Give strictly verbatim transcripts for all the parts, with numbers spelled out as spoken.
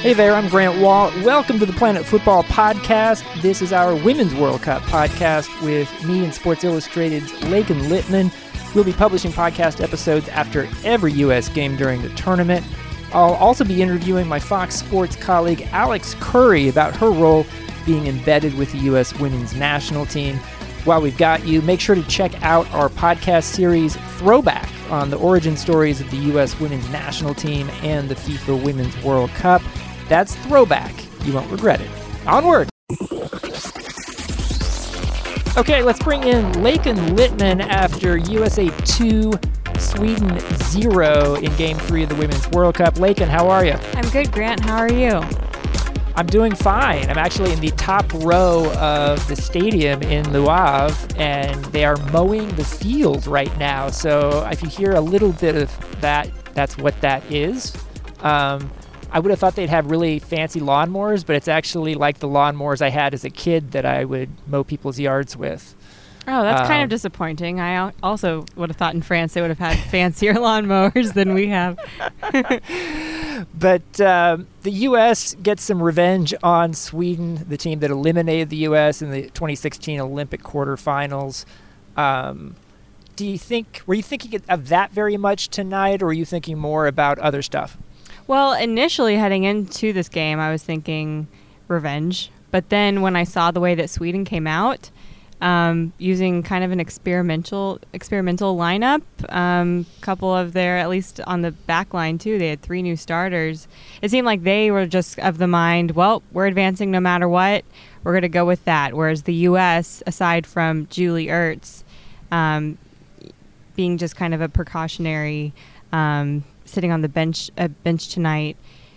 Hey there, I'm Grant Wall. Welcome to the Planet Football Podcast. This is our Women's World Cup podcast with me and Sports Illustrated's Lakin Littman. We'll be publishing podcast episodes after every U S game during the tournament. I'll also be interviewing my Fox Sports colleague Alex Curry about her role being embedded with the U S women's national team. While we've got you, make sure to check out our podcast series Throwback on the origin stories of the U S women's national team and the FIFA Women's World Cup. That's Throwback. You won't regret it. Onward! Okay, let's bring in Lakin Littman after U S A two, Sweden zero in Game three of the Women's World Cup. Lakin, how are you? I'm good, Grant. How are you? I'm doing fine. I'm actually in the top row of the stadium in Le Havre, and they are mowing the field right now. So if you hear a little bit of that, that's what that is. Um, I would have thought they'd have really fancy lawnmowers, but it's actually like the lawnmowers I had as a kid that I would mow people's yards with. Oh, that's um, kind of Um, disappointing. I al- also would have thought in France they would have had fancier lawnmowers than we have. But um, the U S gets some revenge on Sweden, the team that eliminated the U S in the twenty sixteen Olympic quarterfinals. Um, do you think, were you thinking of that very much tonight, or were you thinking more about other stuff? Well, initially heading into this game, I was thinking revenge. But then when I saw the way that Sweden came out, um, using kind of an experimental experimental lineup, a um, couple of their, at least on the back line too, they had three new starters. It seemed like they were just of the mind, well, we're advancing no matter what. We're going to go with that. Whereas the U S, aside from Julie Ertz, um, being just kind of a precautionary um sitting on the bench uh, bench tonight,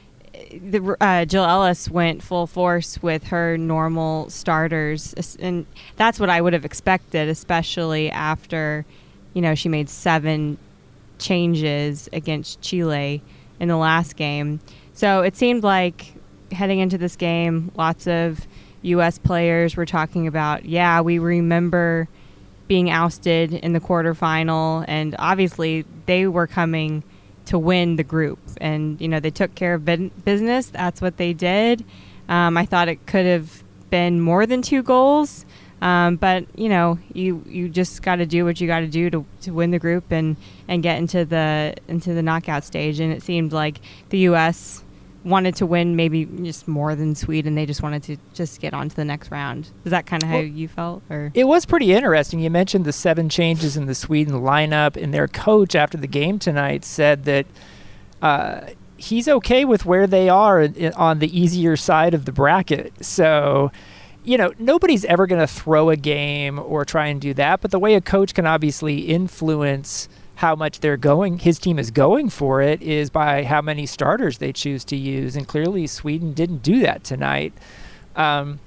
the, uh, Jill Ellis went full force with her normal starters, and that's what I would have expected, especially after, you know, she made seven changes against Chile in the last game. So it seemed like heading into this game, lots of U S players were talking about, yeah, we remember being ousted in the quarterfinal, and obviously they were coming to win the group, and you know they took care of business. That's what they did. Um, I thought it could have been more than two goals, um, but you know you you just got to do what you got to do to to win the group and and get into the into the knockout stage. And it seemed like the U S wanted to win maybe just more than Sweden. They just wanted to just get on to the next round. Is that kind of how well, you felt? Or it was pretty interesting. You mentioned the seven changes in the Sweden lineup, and their coach after the game tonight said that uh, he's okay with where they are in, on the easier side of the bracket. So, you know, nobody's ever going to throw a game or try and do that, but the way a coach can obviously influence how much they're going, his team is going for it, is by how many starters they choose to use. And clearly Sweden didn't do that tonight. Um,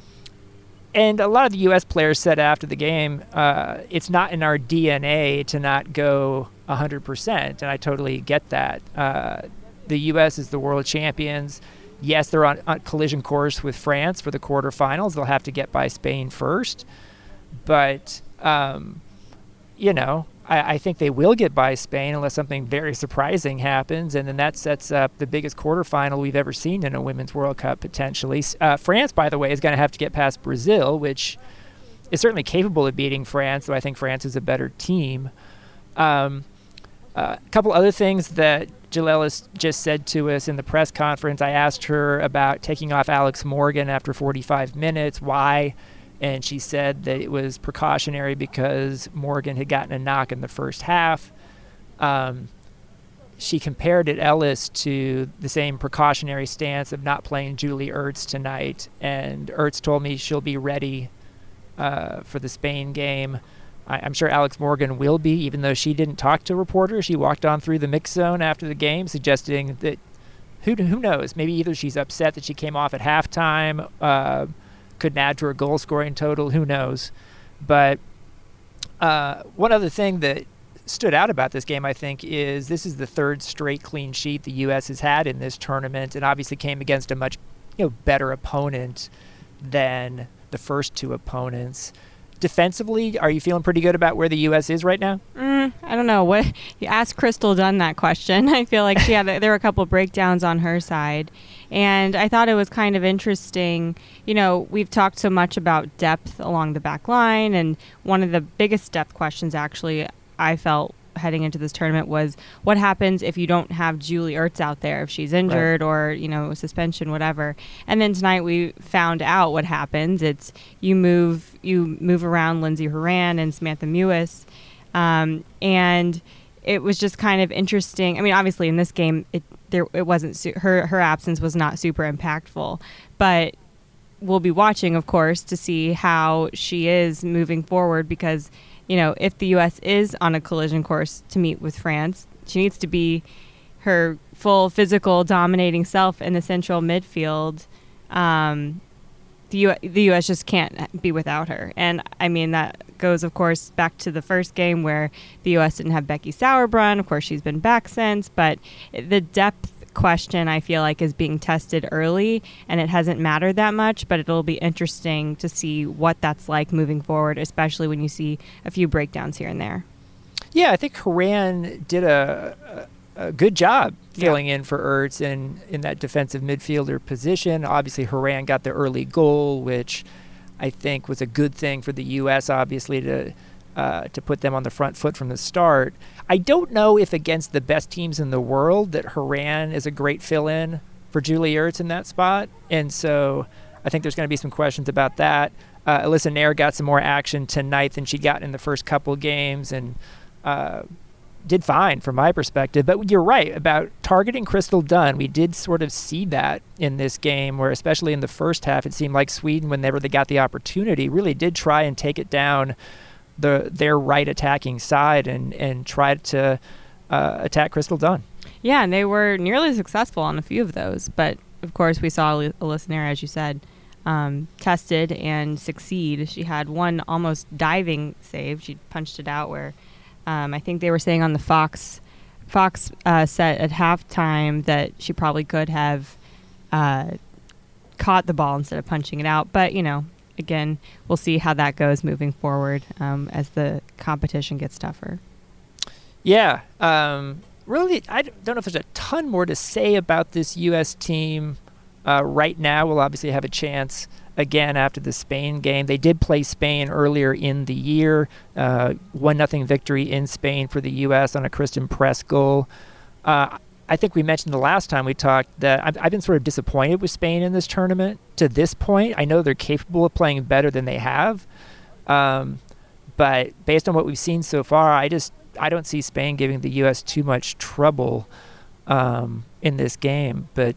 and a lot of the U S players said after the game, uh, it's not in our D N A to not go one hundred percent. And I totally get that. Uh, the U S is the world champions. Yes, they're on, on collision course with France for the quarterfinals. They'll have to get by Spain first. But, um, you know, I think they will get by Spain unless something very surprising happens, and then that sets up the biggest quarterfinal we've ever seen in a Women's World Cup, potentially. Uh, France, by the way, is going to have to get past Brazil, which is certainly capable of beating France, though I think France is a better team. Um, uh, a couple other things that Jill Ellis just said to us in the press conference. I asked her about taking off Alex Morgan after forty-five minutes. Why? And she said that it was precautionary because Morgan had gotten a knock in the first half. Um, she compared it, Ellis, to the same precautionary stance of not playing Julie Ertz tonight. And Ertz told me she'll be ready uh, for the Spain game. I, I'm sure Alex Morgan will be, even though she didn't talk to reporters. She walked on through the mix zone after the game, suggesting that who who knows, maybe either she's upset that she came off at halftime, uh, couldn't add to her goal scoring total, who knows. But uh, one other thing that stood out about this game, I think, is this is the third straight clean sheet the U S has had in this tournament, and obviously came against a much you know better opponent than the first two opponents. Defensively, are you feeling pretty good about where the U S is right now? Mm, Mm, I don't know. What you asked Crystal Dunn that question. I feel like she had a, there were a couple breakdowns on her side, and I thought it was kind of interesting. You know, we've talked so much about depth along the back line, and one of the biggest depth questions, actually, I felt heading into this tournament was what happens if you don't have Julie Ertz out there, if she's injured, right, or, you know, suspension, whatever. And then tonight we found out what happens. It's you move you move around Lindsey Horan and Samantha Mewis, um, and it was just kind of interesting. I mean, obviously in this game, it there it wasn't su- her her absence was not super impactful, but we'll be watching, of course, to see how she is moving forward because, you know, if the U S is on a collision course to meet with France, she needs to be her full physical dominating self in the central midfield. Um, the, U- the U S just can't be without her. And, I mean, that goes, of course, back to the first game where the U S didn't have Becky Sauerbrunn. Of course, she's been back since. But the depth question, I feel like, is being tested early, and it hasn't mattered that much, but it'll be interesting to see what that's like moving forward, especially when you see a few breakdowns here and there. Yeah, I think Horan did a, a, a good job filling yeah. in for Ertz in, in that defensive midfielder position. Obviously, Horan got the early goal, which I think was a good thing for the U S, obviously, to uh, to put them on the front foot from the start. I don't know if against the best teams in the world that Horan is a great fill-in for Julie Ertz in that spot. And so I think there's going to be some questions about that. Uh, Alyssa Nair got some more action tonight than she got in the first couple games and uh, did fine from my perspective. But you're right about targeting Crystal Dunn. We did sort of see that in this game where, especially in the first half, it seemed like Sweden, whenever they got the opportunity, really did try and take it down the their right attacking side and, and tried to uh, attack Crystal Dunn. Yeah, and they were nearly successful on a few of those. But, of course, we saw Alyssa Nair, as you said, um, tested and succeed. She had one almost diving save. She punched it out where um, I think they were saying on the Fox Fox uh, set at halftime that she probably could have uh, caught the ball instead of punching it out. But, you know, again, we'll see how that goes moving forward um, as the competition gets tougher. Yeah. Um, really, I don't know if there's a ton more to say about this U S team uh, right now. We'll obviously have a chance again after the Spain game. They did play Spain earlier in the year. Uh, one nothing victory in Spain for the U S on a Kristen Press goal. Uh, I think we mentioned the last time we talked that I've, I've been sort of disappointed with Spain in this tournament to this point. I know they're capable of playing better than they have. Um, but based on what we've seen so far, I just I don't see Spain giving the U S too much trouble um, in this game. But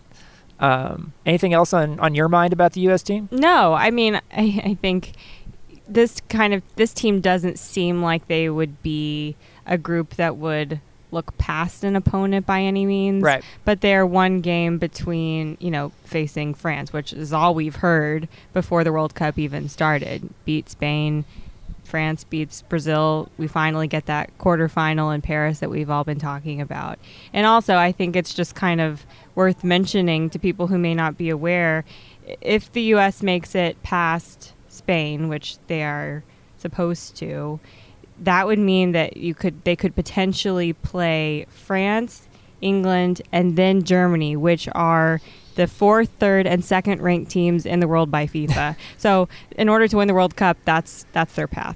um, anything else on, on your mind about the U S team? No, I mean, I, I think this kind of this team doesn't seem like they would be a group that would look past an opponent by any means. Right. But they're one game between, you know, facing France, which is all we've heard before the World Cup even started. Beat Spain, France beats Brazil. We finally get that quarterfinal in Paris that we've all been talking about. And also, I think it's just kind of worth mentioning to people who may not be aware, if the U S makes it past Spain, which they are supposed to, that would mean that you could they could potentially play France, England, and then Germany, which are the fourth, third, and second ranked teams in the world by FIFA. So in order to win the World Cup, that's that's their path.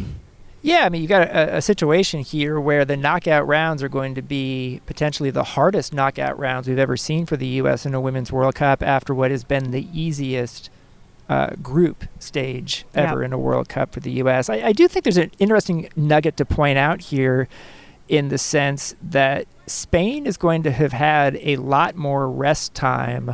Yeah, I mean, you got a, a situation here where the knockout rounds are going to be potentially the hardest knockout rounds we've ever seen for the U S in a Women's World Cup after what has been the easiest Uh, group stage ever yeah. in a World Cup for the U S. I, I do think there's an interesting nugget to point out here in the sense that Spain is going to have had a lot more rest time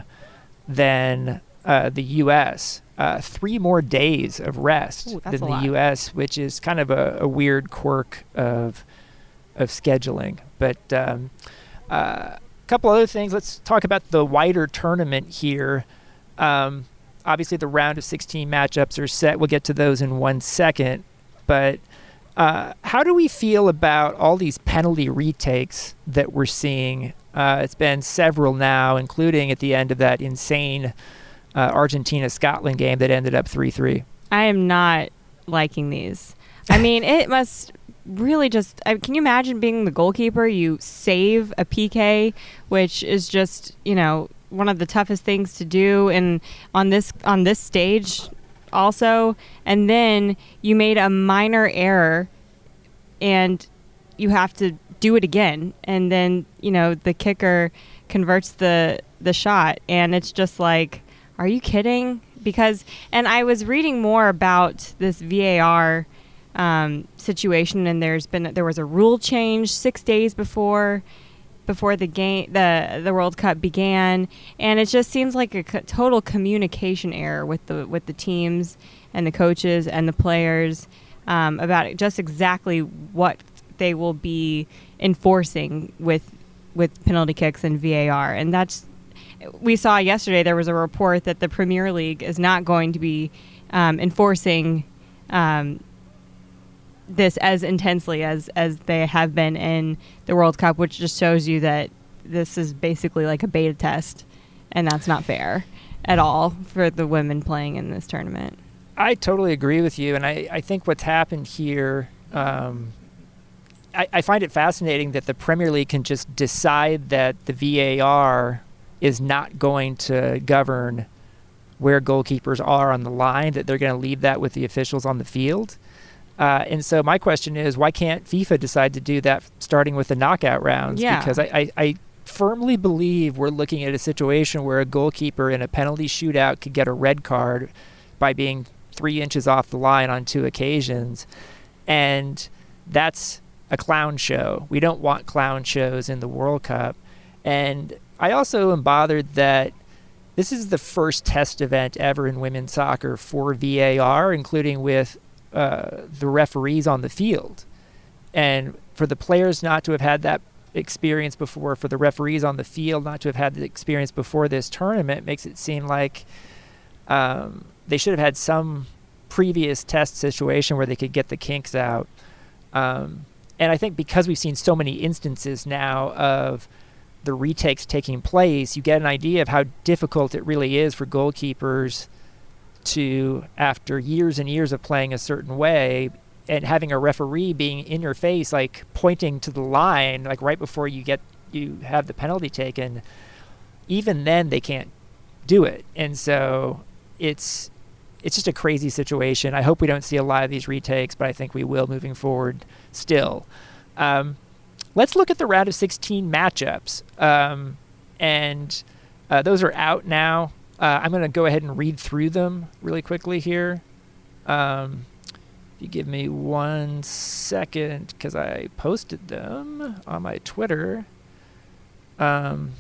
than uh, the U S. Uh, three more days of rest Ooh, than the lot. U S, which is kind of a, a weird quirk of of scheduling. But um, uh, a couple other things. Let's talk about the wider tournament here. Um, Obviously, the round of sixteen matchups are set. We'll get to those in one second. But uh, how do we feel about all these penalty retakes that we're seeing? Uh, it's been several now, including at the end of that insane uh, Argentina-Scotland game that ended up three three. I am not liking these. I mean, it must really just, I, can you imagine being the goalkeeper? You save a P K, which is just, you know, one of the toughest things to do, and on this on this stage also, and then you made a minor error and you have to do it again, and then, you know, the kicker converts the the shot, and it's just like, are you kidding? Because, and I was reading more about this V A R um, situation, and there's been there was a rule change six days before before the game the the World Cup began, and it just seems like a co- total communication error with the with the teams and the coaches and the players um, about just exactly what they will be enforcing with with penalty kicks and V A R. And that's, we saw yesterday there was a report that the Premier League is not going to be um, enforcing um, this as intensely as, as they have been in the World Cup, which just shows you that this is basically like a beta test, and that's not fair at all for the women playing in this tournament. I totally agree with you, and I, I think what's happened here, um, I, I find it fascinating that the Premier League can just decide that the V A R is not going to govern where goalkeepers are on the line, that they're going to leave that with the officials on the field. Uh, and so my question is, why can't FIFA decide to do that starting with the knockout rounds? Yeah. Because I, I, I firmly believe we're looking at a situation where a goalkeeper in a penalty shootout could get a red card by being three inches off the line on two occasions. And that's a clown show. We don't want clown shows in the World Cup. And I also am bothered that this is the first test event ever in women's soccer for V A R, including with uh, the referees on the field. And for the players not to have had that experience before, for the referees on the field not to have had the experience before this tournament, makes it seem like um, they should have had some previous test situation where they could get the kinks out. Um, and I think because we've seen so many instances now of the retakes taking place, you get an idea of how difficult it really is for goalkeepers to, after years and years of playing a certain way and having a referee being in your face, like pointing to the line, like right before you get you have the penalty taken, even then they can't do it. And so it's it's just a crazy situation. I hope we don't see a lot of these retakes, but I think we will moving forward still. Um, let's look at the round of sixteen matchups. Um, and uh, those are out now. Uh, I'm going to go ahead and read through them really quickly here. Um, if you give me one second, because I posted them on my Twitter. Um,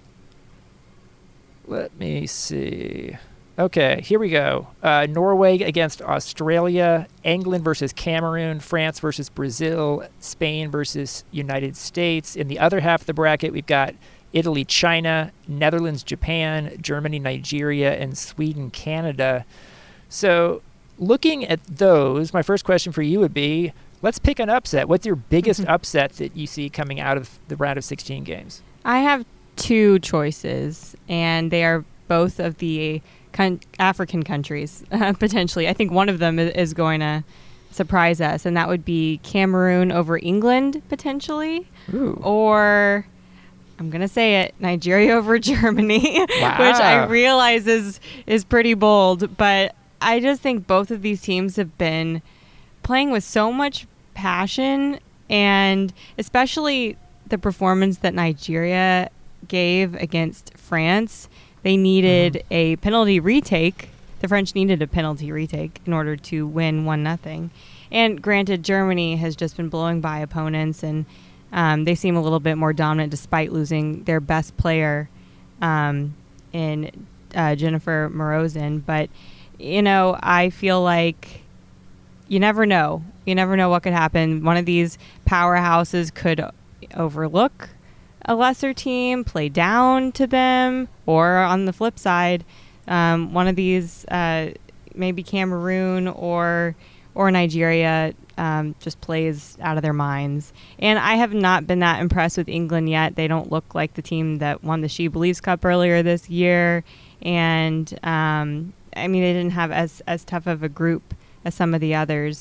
let me see. Okay, here we go. Uh, Norway against Australia, England versus Cameroon, France versus Brazil, Spain versus United States. In the other half of the bracket, we've got Italy, China, Netherlands, Japan, Germany, Nigeria, and Sweden, Canada. So looking at those, my first question for you would be, let's pick an upset. What's your biggest mm-hmm. upset that you see coming out of the round of sixteen games? I have two choices, and they are both of the con- African countries, uh, potentially. I think one of them is, is going to surprise us, and that would be Cameroon over England, potentially. Ooh. Or, I'm going to say it, Nigeria over Germany, wow. which I realize is, is pretty bold. But I just think both of these teams have been playing with so much passion, and especially the performance that Nigeria gave against France. They needed mm-hmm. a penalty retake. The French needed a penalty retake in order to win one nothing. And granted, Germany has just been blowing by opponents, and um, they seem a little bit more dominant despite losing their best player um, in uh, Jennifer Morozin. But, you know, I feel like you never know. You never know what could happen. One of these powerhouses could overlook a lesser team, play down to them, or on the flip side, um, one of these, uh, maybe Cameroon or or Nigeria, um, just plays out of their minds. And I have not been that impressed with England yet. They don't look like the team that won the She Believes Cup earlier this year. And, um, I mean, they didn't have as, as tough of a group as some of the others.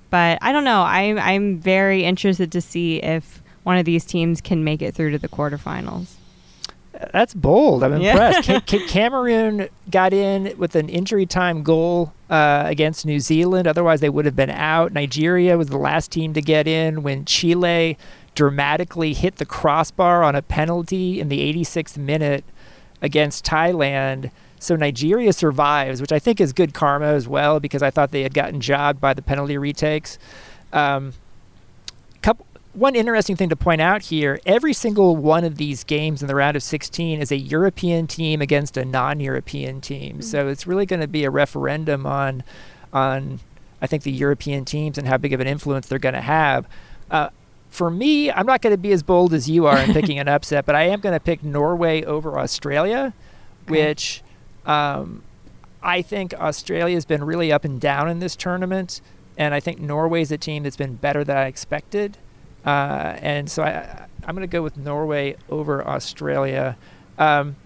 But I don't know. I'm I'm very interested to see if one of these teams can make it through to the quarterfinals. That's bold. I'm Yeah. impressed. Ca- Ca- Cameroon got in with an injury time goal uh, against New Zealand. Otherwise, they would have been out. Nigeria was the last team to get in when Chile dramatically hit the crossbar on a penalty in the eighty-sixth minute against Thailand. So Nigeria survives, which I think is good karma as well, because I thought they had gotten jobbed by the penalty retakes. Um, couple, one interesting thing to point out here, every single one of these games in the round of sixteen is a European team against a non-European team. Mm-hmm. So it's really going to be a referendum on, on, I think, the European teams and how big of an influence they're going to have. Uh, for me, I'm not going to be as bold as you are in picking an upset, but I am going to pick Norway over Australia, okay. which... Um, I think Australia's been really up and down in this tournament, and I think Norway's a team that's been better than I expected. Uh, and so I, I'm going to go with Norway over Australia. Um,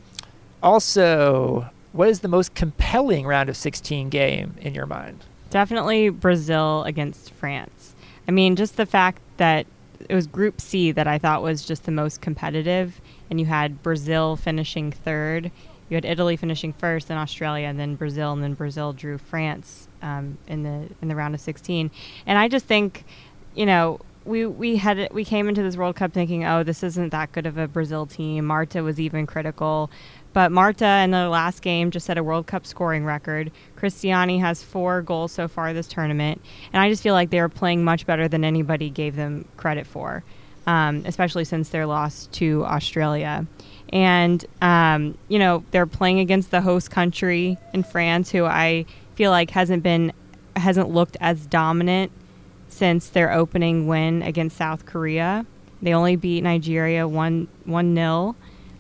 also, what is the most compelling round of sixteen game in your mind? Definitely Brazil against France. I mean, just the fact that it was Group C that I thought was just the most competitive, and you had Brazil finishing third. You had Italy finishing first, then Australia, and then Brazil, and then Brazil drew France um, in the in the round of sixteen. And I just think, you know, we we had we came into this World Cup thinking, oh, this isn't that good of a Brazil team. Marta was even critical, but Marta in the last game just set a World Cup scoring record. Cristiani has four goals so far this tournament, and I just feel like they were playing much better than anybody gave them credit for, um, especially since their loss to Australia. And, um, you know, they're playing against the host country in France, who I feel like hasn't been, hasn't looked as dominant since their opening win against South Korea. They only beat Nigeria one, one nil.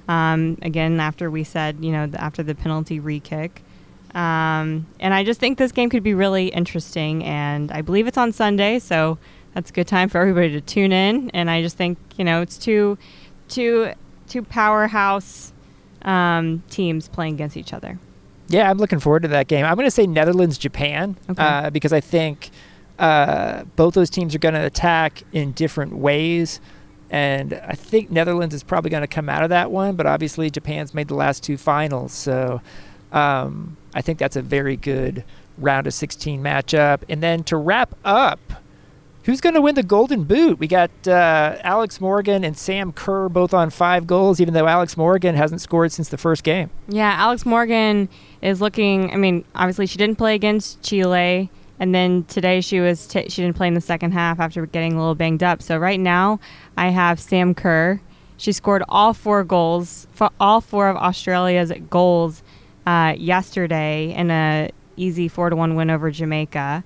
Um, again, after we said, you know, after the penalty re-kick. Um, and I just think this game could be really interesting. And I believe it's on Sunday, so that's a good time for everybody to tune in. And I just think, you know, it's two, two, two powerhouse um, teams playing against each other. Yeah, I'm looking forward to that game. I'm going to say Netherlands-Japan okay. uh, because I think uh, both those teams are going to attack in different ways. And I think Netherlands is probably going to come out of that one, but obviously Japan's made the last two finals. So um, I think that's a very good round of sixteen matchup. And then to wrap up, who's going to win the Golden Boot? We got uh, Alex Morgan and Sam Kerr both on five goals, even though Alex Morgan hasn't scored since the first game. Yeah, Alex Morgan is looking, I mean, obviously she didn't play against Chile, and then today she was t- she didn't play in the second half after getting a little banged up. So right now I have Sam Kerr. She scored all four goals, for all four of Australia's goals uh, yesterday in a easy four to one win over Jamaica,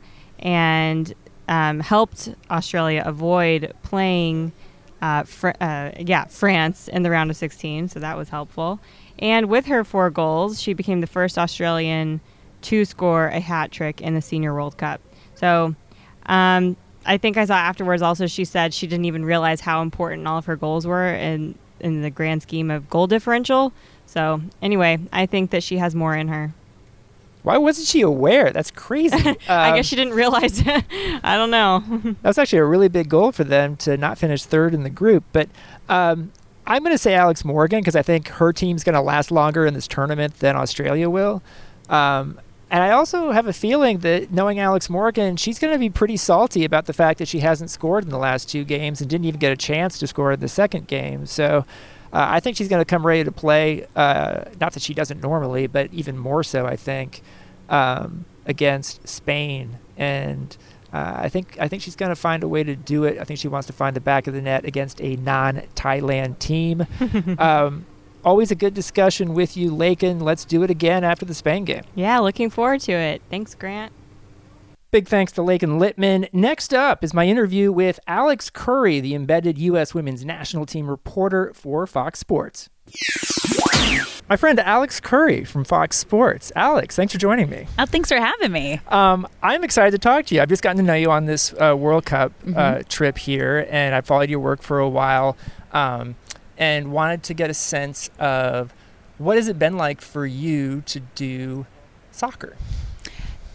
and Um, helped Australia avoid playing uh, fr- uh, yeah, France in the round of sixteen, so that was helpful. And with her four goals, she became the first Australian to score a hat trick in the Senior World Cup. So um, I think I saw afterwards also she said she didn't even realize how important all of her goals were in, in the grand scheme of goal differential. So anyway, I think that she has more in her. Why wasn't she aware? That's crazy. Um, I guess she didn't realize it. I don't know. That was actually a really big goal for them to not finish third in the group. But um, I'm going to say Alex Morgan because I think her team's going to last longer in this tournament than Australia will. Um, and I also have a feeling that knowing Alex Morgan, she's going to be pretty salty about the fact that she hasn't scored in the last two games and didn't even get a chance to score in the second game. So uh, I think she's going to come ready to play, uh, not that she doesn't normally, but even more so, I think, um, against Spain. And uh, I think I think she's going to find a way to do it. I think she wants to find the back of the net against a non-Thailand team. um, always a good discussion with you, Lakin. Let's do it again after the Spain game. Yeah, looking forward to it. Thanks, Grant. Big thanks to Lakin Littman. Next up is my interview with Alex Curry, the embedded U S women's national team reporter for Fox Sports. My friend Alex Curry from Fox Sports. Alex, thanks for joining me. Oh, thanks for having me. Um, I'm excited to talk to you. I've just gotten to know you on this uh, World Cup mm-hmm. uh, trip here, and I followed your work for a while um, and wanted to get a sense of what has it been like for you to do soccer?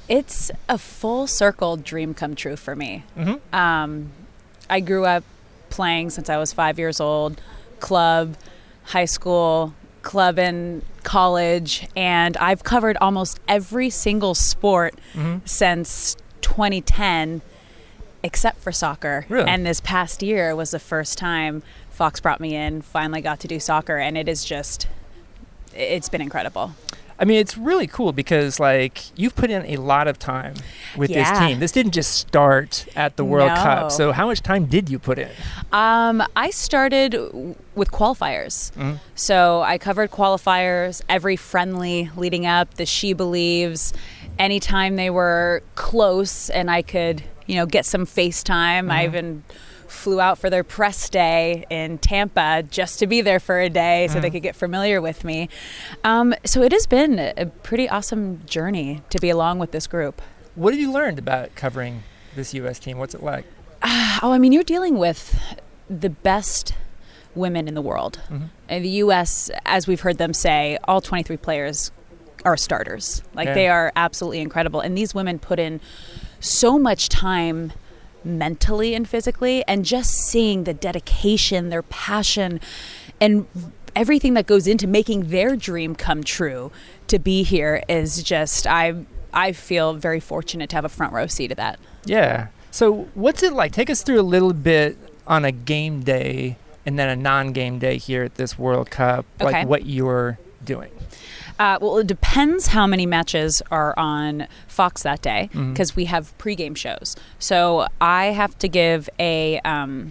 It's a full circle dream come true for me. Mm-hmm. Um, I grew up playing since I was five years old, club, high school, club in college, and I've covered almost every single sport Mm-hmm. since twenty ten, except for soccer. Really? And this past year was the first time Fox brought me in, finally got to do soccer, and it is just, it's been incredible. I mean, it's really cool because, like, you've put in a lot of time with Yeah. this team. This didn't just start at the World No. Cup. So how much time did you put in? Um, I started w- with qualifiers. Mhm. So I covered qualifiers, every friendly leading up, the She Believes, anytime they were close and I could, you know, get some FaceTime. I even flew out for their press day in Tampa just to be there for a day so they could get familiar with me. Um, so it has been a pretty awesome journey to be along with this group. What have you learned about covering this U S team? What's it like? Oh, I mean, you're dealing with the best women in the world. Mm-hmm. In the U S, as we've heard them say, all twenty-three players are starters. Like, Yeah. they are absolutely incredible. And these women put in so much time mentally and physically, and just seeing the dedication, their passion, and everything that goes into making their dream come true to be here is just, I I feel very fortunate to have a front row seat of that. Yeah. So what's it like? Take us through a little bit on a game day and then a non-game day here at this World Cup, Okay. like what you're doing. Uh, well, it depends how many matches are on Fox that day, Mhm. because we have pregame shows. So I have to give a um,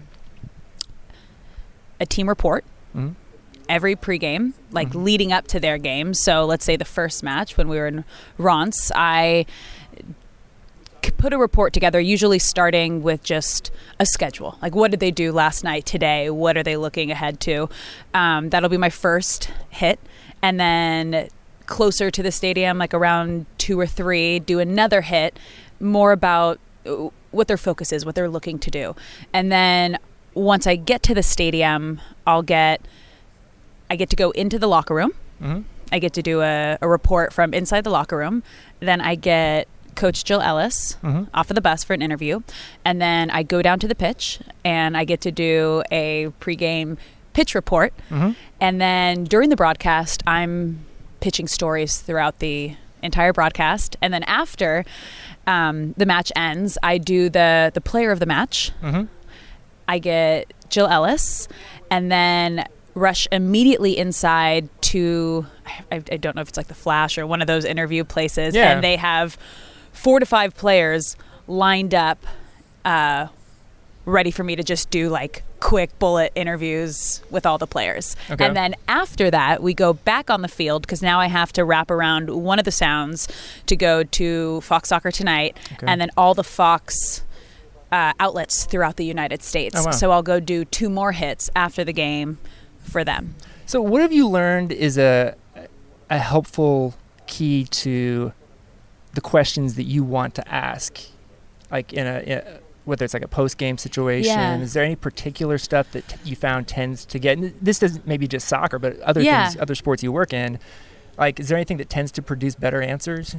a team report Mhm. every pregame, like Mhm. leading up to their game. So let's say the first match when we were in Reims, I c- put a report together, usually starting with just a schedule. Like, what did they do last night, today? What are they looking ahead to? Um, that'll be my first hit. And then closer to the stadium, like around two or three, do another hit, more about uh, what their focus is, what they're looking to do. And then once I get to the stadium, I'll get, I get to go into the locker room. Mm-hmm. I get to do a, a report from inside the locker room. Then I get Coach Jill Ellis Mm-hmm. off of the bus for an interview. And then I go down to the pitch and I get to do a pregame pitch report. Mm-hmm. And then during the broadcast, I'm pitching stories throughout the entire broadcast. And then after um, the match ends, I do the, the player of the match. Mm-hmm. I get Jill Ellis, and then rush immediately inside to, I, I don't know if it's like the Flash or one of those interview places. Yeah. And they have four to five players lined up, uh, ready for me to just do like quick bullet interviews with all the players. Okay. And then after that, we go back on the field because now I have to wrap around one of the sounds to go to Fox Soccer Tonight, Okay. and then all the Fox uh, outlets throughout the United States. Oh, wow. So I'll go do two more hits after the game for them. So what have you learned is a a helpful key to the questions that you want to ask, like in a, in a whether it's like a post-game situation? Yeah. Is there any particular stuff that t- you found tends to get, and this doesn't maybe just soccer, but other Yeah. things, other sports you work in, like is there anything that tends to produce better answers?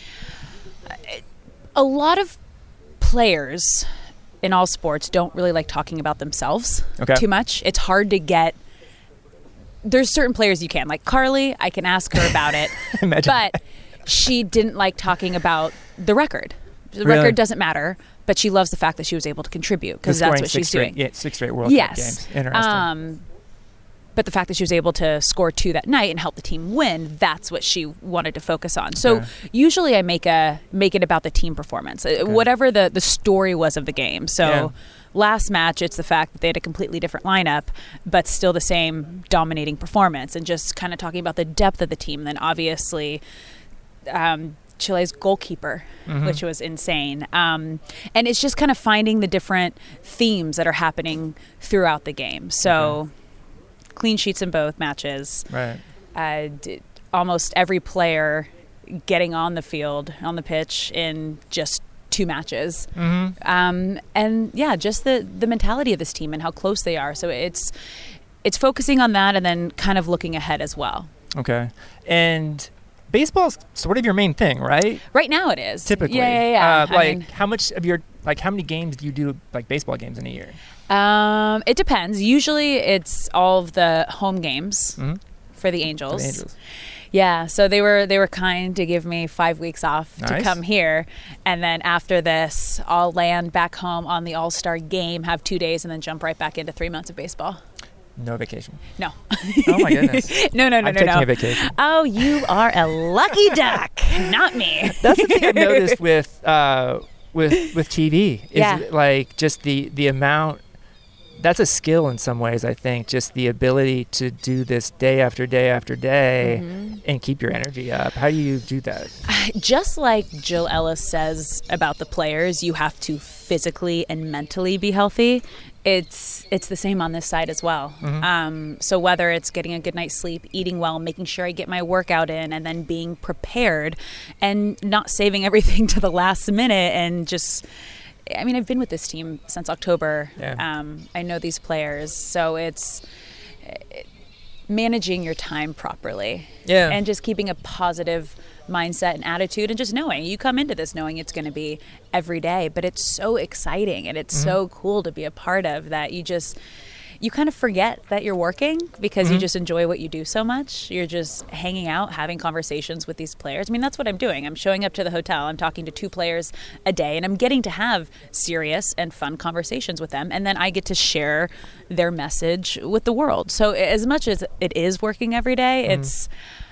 A lot of players in all sports don't really like talking about themselves Okay. too much. It's hard to get. There's certain players you can, like Carly, I can ask her about it, Imagine. but she didn't like talking about the record. The Really? record doesn't matter, but she loves the fact that she was able to contribute because that's Scoring what six she's straight, doing. Yeah, six straight World Yes. Cup games. Interesting. Um, but the fact that she was able to score two that night and help the team win, that's what she wanted to focus on. So Okay. usually I make a make it about the team performance, uh whatever the, the story was of the game. So Yeah. last match, it's the fact that they had a completely different lineup, but still the same dominating performance, and just kind of talking about the depth of the team. Then obviously um, Chile's goalkeeper, Mhm. which was insane. Um, and it's just kind of finding the different themes that are happening throughout the game. So clean sheets in both matches. Right. Uh, d- almost every player getting on the field, on the pitch in just two matches. Mm-hmm. Um, and yeah, just the, the mentality of this team and how close they are. So it's it's focusing on that and then kind of looking ahead as well. Okay. And baseball's sort of your main thing, right? Right now it is. Typically. Yeah, yeah, yeah. Uh, I like, mean, how much of your, like, how many games do you do, like, baseball games in a year? Um, it depends. Usually it's all of the home games Mm-hmm. for the Angels. For the Angels. Yeah, so they were they were kind to give me five weeks off to Nice. come here, and then after this, I'll land back home on the All-Star game, have two days, and then jump right back into three months of baseball. No vacation. No. Oh, my goodness. no, no, no, I'm no, taking no. a vacation. Oh, you are a lucky duck, not me. That's the thing I've noticed with uh, with with T V is Yeah. like just the the amount. That's a skill in some ways, I think. Just the ability to do this day after day after day Mm-hmm. and keep your energy up. How do you do that? Just like Jill Ellis says about the players, you have to physically and mentally be healthy. It's it's the same on this side as well. Mhm. Um, so whether it's getting a good night's sleep, eating well, making sure I get my workout in, and then being prepared and not saving everything to the last minute and just... I mean, I've been with this team since October. Yeah. Um, I know these players, so it's it, managing your time properly. Yeah. And just keeping a positive mindset and attitude, and just knowing you come into this knowing it's going to be every day, but it's so exciting and it's Mm-hmm. so cool to be a part of that. You just you kind of forget that you're working because Mm-hmm. you just enjoy what you do so much. You're just hanging out, having conversations with these players. I mean, that's what I'm doing. I'm showing up to the hotel. I'm talking to two players a day, and I'm getting to have serious and fun conversations with them. And then I get to share their message with the world. So as much as it is working every day, Mm-hmm. it's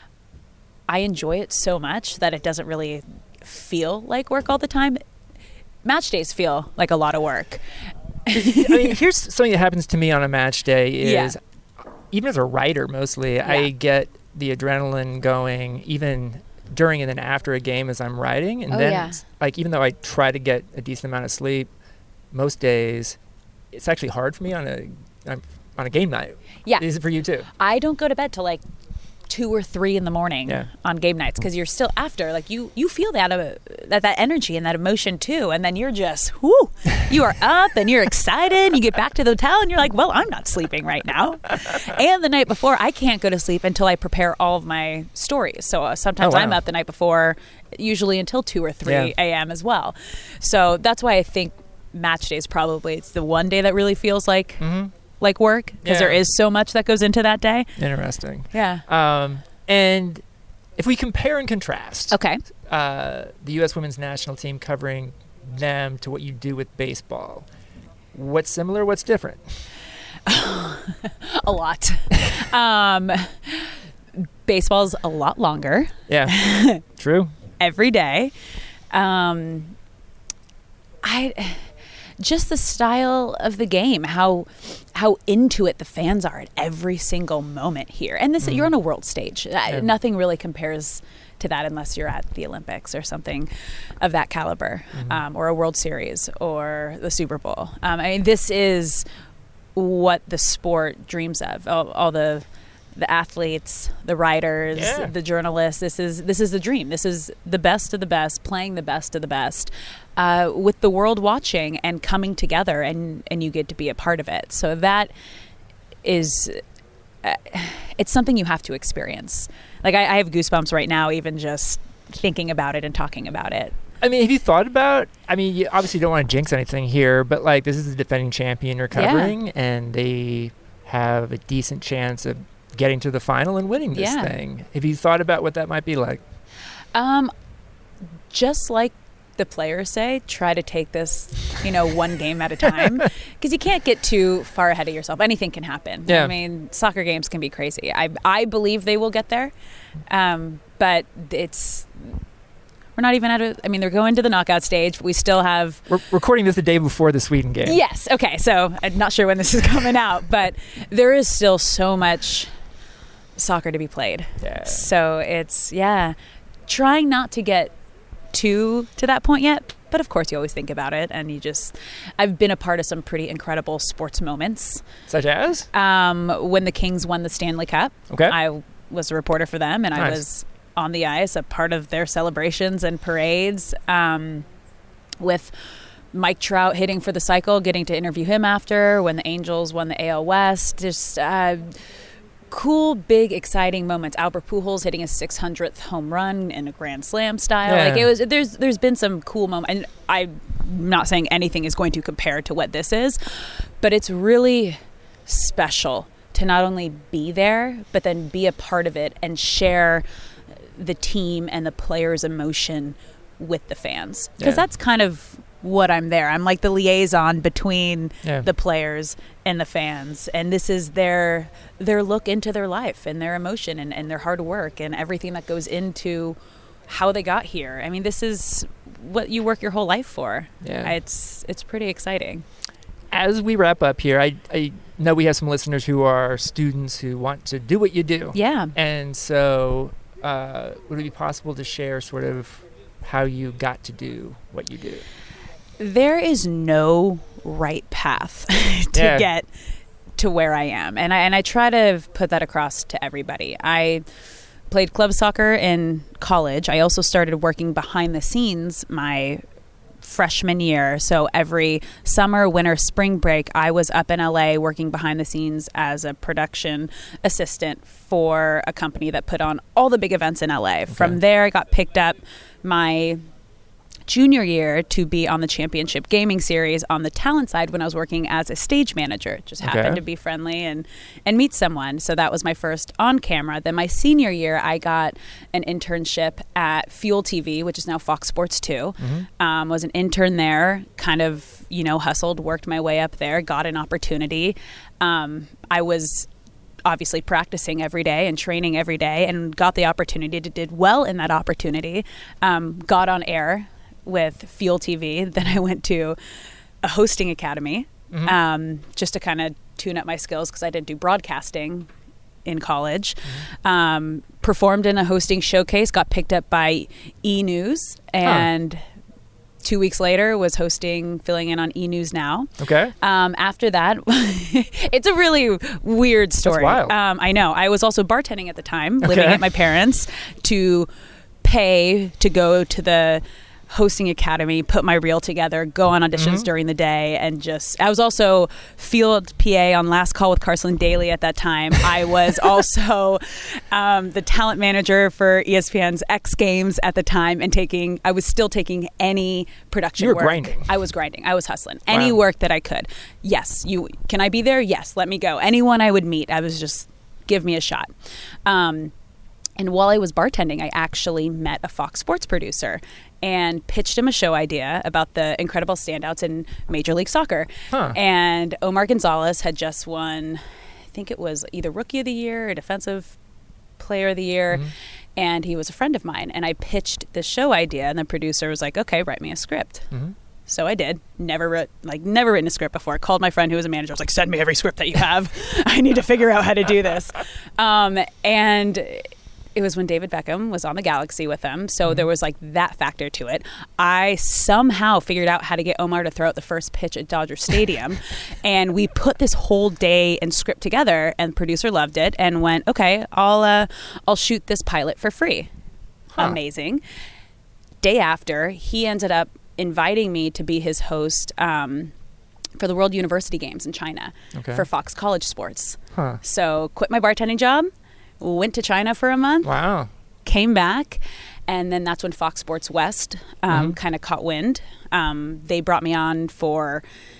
I enjoy it so much that it doesn't really feel like work all the time. Match days feel like a lot of work. I mean, here's something that happens to me on a match day is Yeah. even as a writer mostly, Yeah. I get the adrenaline going even during and then after a game as I'm writing. And Oh, then, yeah. it's like, even though I try to get a decent amount of sleep most days, it's actually hard for me on a on on a game night. Yeah. Is it for you too? I don't go to bed till like two or three in the morning Yeah. on game nights because you're still after like you you feel that uh, that that energy and that emotion too, and then you're just whoo, you are up and you're excited. And you get back to the hotel and you're like, well, I'm not sleeping right now. And the night before, I can't go to sleep until I prepare all of my stories. So uh, sometimes Oh, wow. I'm up the night before, usually until two or three Yeah. a.m. as well. So that's why I think match days probably it's the one day that really feels like. Mm-hmm. like work because there Yeah. is so much that goes into that day. Interesting. Yeah. Um, and if we compare and contrast Okay. uh, the U S women's national team covering them to what you do with baseball, what's similar, what's different? A lot. um, baseball's a lot longer Yeah, true. every day. Um, I just the style of the game, how how into it the fans are at every single moment here. And this you're on a world stage. Uh, Yeah. Nothing really compares to that unless you're at the Olympics or something of that caliber, um, or a World Series or the Super Bowl. Um, I mean, this is what the sport dreams of. All, all the the athletes, the writers, Yeah. the journalists. This is this is the dream. This is the best of the best, playing the best of the best, uh, with the world watching and coming together, and and you get to be a part of it. So that is, uh, it's something you have to experience. Like I, I have goosebumps right now, even just thinking about it and talking about it. I mean, have you thought about, I mean, you obviously don't want to jinx anything here, but like this is the defending champion you're covering, and they have a decent chance of getting to the final and winning this Yeah. thing. Have you thought about what that might be like? Um, just like the players say, try to take this, you know, one game at a time, because you can't get too far ahead of yourself. Anything can happen. Yeah. I mean, soccer games can be crazy. I I believe they will get there, um, but it's we're not even at a. I mean, they're going to the knockout stage. But we still have. We're recording this the day before the Sweden game. Yes. Okay. So I'm not sure when this is coming out, but there is still so much soccer to be played. Yeah. So it's, yeah, trying not to get too to that point yet. But of course, you always think about it. And you just, I've been a part of some pretty incredible sports moments. Such as? Um, when the Kings won the Stanley Cup, Okay. I was a reporter for them, and I Nice. was on the ice, a part of their celebrations and parades, um, with Mike Trout hitting for the cycle, getting to interview him after when the Angels won the A L West. Just uh, cool, big, exciting moments. Albert Pujols hitting his six hundredth home run in a Grand Slam style. Yeah. Like it was. There's there's been some cool moments, and I'm not saying anything is going to compare to what this is, but it's really special to not only be there, but then be a part of it and share the team and the players' emotion with the fans. Because Yeah. that's kind of what I'm there. I'm like the liaison between Yeah. the players and the fans. And this is their their look into their life and their emotion and, and their hard work and everything that goes into how they got here. I mean, this is what you work your whole life for. Yeah. It's it's pretty exciting. As we wrap up here, I, I know we have some listeners who are students who want to do what you do. Yeah. And so uh, would it be possible to share sort of how you got to do what you do? There is no right path to Yeah. get to where I am. And I and I try to put that across to everybody. I played club soccer in college. I also started working behind the scenes my freshman year. So every summer, winter, spring break, I was up in L A working behind the scenes as a production assistant for a company that put on all the big events in L A. Okay. From there, I got picked up my junior year to be on the Championship Gaming Series on the talent side when I was working as a stage manager. Just happened Okay. to be friendly and, and meet someone. So that was my first on camera. Then my senior year, I got an internship at Fuel T V, which is now Fox Sports two. Mm-hmm. Um, was an intern there, kind of, you know, hustled, worked my way up there, got an opportunity. Um, I was obviously practicing every day and training every day and got the opportunity to did well in that opportunity. Um, got on air with Fuel T V. Then I went to a hosting academy Mhm. um, just to kind of tune up my skills because I didn't do broadcasting in college. Mm-hmm. Um, performed in a hosting showcase, got picked up by E! News, and two weeks later was hosting, filling in on E! News Now. Okay. Um, after that, it's a really weird story. wild. Um, I know. I was also bartending at the time, living Okay. at my parents' to pay to go to the hosting academy, put my reel together, go on auditions Mhm. during the day, and just I was also field P A on Last Call with Carson Daly at that time. I was also um, the talent manager for E S P N's X Games at the time, and taking I was still taking any production You were work. grinding. I was grinding. I was hustling. Any Wow. work that I could. Yes, you can I be there? Yes, let me go. Anyone I would meet, I was just give me a shot. Um, and while I was bartending, I actually met a Fox Sports producer and pitched him a show idea about the incredible standouts in Major League Soccer. Huh. And Omar Gonzalez had just won, I think it was either Rookie of the Year or Defensive Player of the Year. Mhm. And he was a friend of mine. And I pitched the show idea, and the producer was like, okay, write me a script. Mm-hmm. So I did. Never wrote, like, never written a script before. Called my friend who was a manager. I was like, send me every script that you have. I need to figure out how to do this. Um, and it was when David Beckham was on the Galaxy with them. So Mm-hmm. there was like that factor to it. I somehow figured out how to get Omar to throw out the first pitch at Dodger Stadium. And we put this whole day and script together, and the producer loved it and went, okay, I'll, uh, I'll shoot this pilot for free. Huh. Amazing. Day after, he ended up inviting me to be his host um, for the World University Games in China Okay. for Fox College Sports. Huh. So quit my bartending job, went to China for a month, Wow. came back, and then that's when Fox Sports West um, Mhm. kind of caught wind. Um, they brought me on for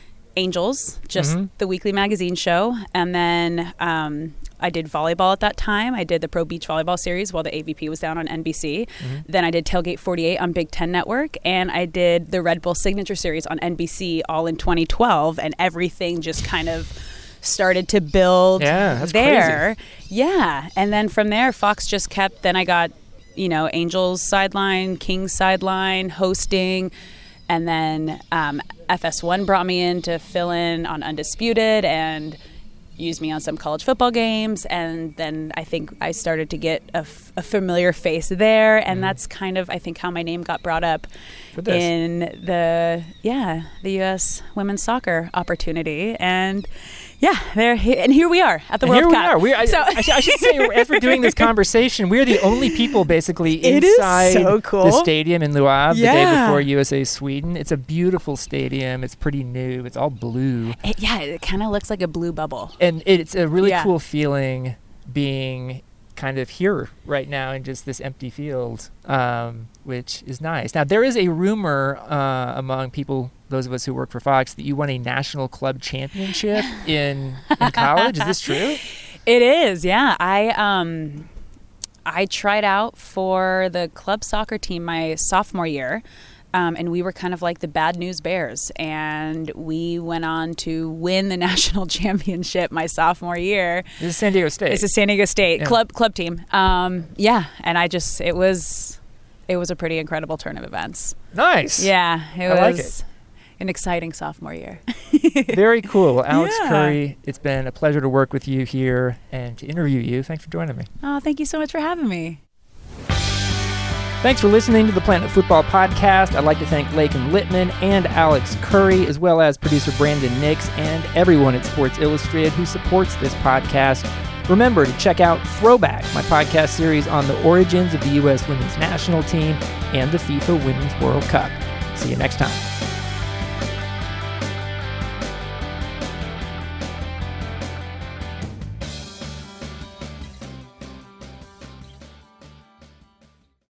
Angels, just Mhm. the weekly magazine show, and then um, I did volleyball at that time. I did the Pro Beach Volleyball Series while the A V P was down on N B C. Mhm. Then I did Tailgate forty-eight on Big Ten Network, and I did the Red Bull Signature Series on N B C all in twenty twelve, and everything just kind of started to build Yeah, that's there. Yeah. And then from there, Fox just kept, then I got, you know, Angels sideline, Kings sideline, hosting. And then um, F S one brought me in to fill in on Undisputed and used me on some college football games. And then I think I started to get a, f- a familiar face there. And Mhm. that's kind of, I think, how my name got brought up For this. in the, yeah, the U S women's soccer opportunity. And yeah, there, he- and here we are at the And World here Cup. we are. We, I, So- I, should- I should say, as we're doing this conversation, we're the only people basically It is inside so cool. the stadium in Le Havre the day Yeah. before U S A Sweden. It's a beautiful stadium. It's pretty new. It's all blue. It, yeah, it kind of looks like a blue bubble. And it's a really Yeah. cool feeling being kind of here right now in just this empty field, um, which is nice. Now, there is a rumor uh, among people, those of us who work for Fox, that you won a national club championship in, in college. Is this true? It is, yeah. I um, I tried out for the club soccer team my sophomore year. Um, and we were kind of like the Bad News Bears, and we went on to win the national championship my sophomore year. This is San Diego State. It's a San Diego State yeah. club club team. Um, yeah, and I just it was it was a pretty incredible turn of events. Nice. Yeah, it I was like it. an exciting sophomore year. Very cool. Well, Alex Yeah. Curry, it's been a pleasure to work with you here and to interview you. Thanks for joining me. Oh, thank you so much for having me. Thanks for listening to the Planet Football Podcast. I'd like to thank Lakin Littman and Alex Curry, as well as producer Brandon Nix and everyone at Sports Illustrated who supports this podcast. Remember to check out Throwback, my podcast series on the origins of the U S women's national team and the FIFA Women's World Cup. See you next time.